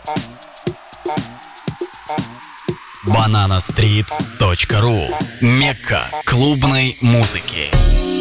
bananastreet.ru. Мекка клубной музыки.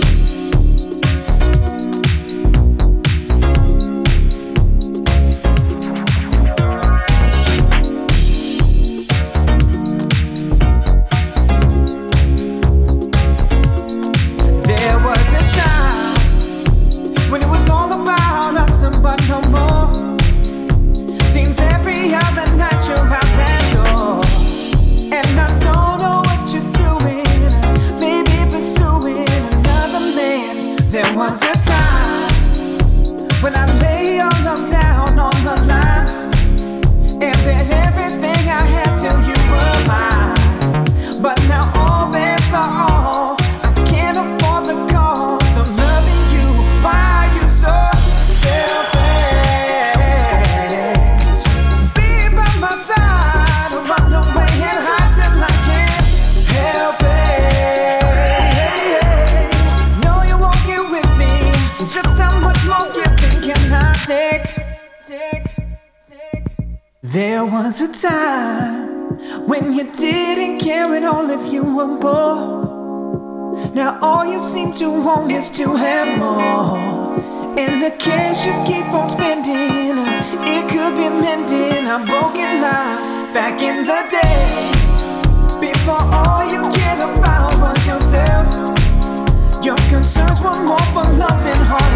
There was a time when you didn't care at all if you were poor. Now all you seem to want is to have more. And the cash you keep on spending, it could be mending our broken lives. Back in the day, before all you cared about was yourself, your concerns were more for love and heart.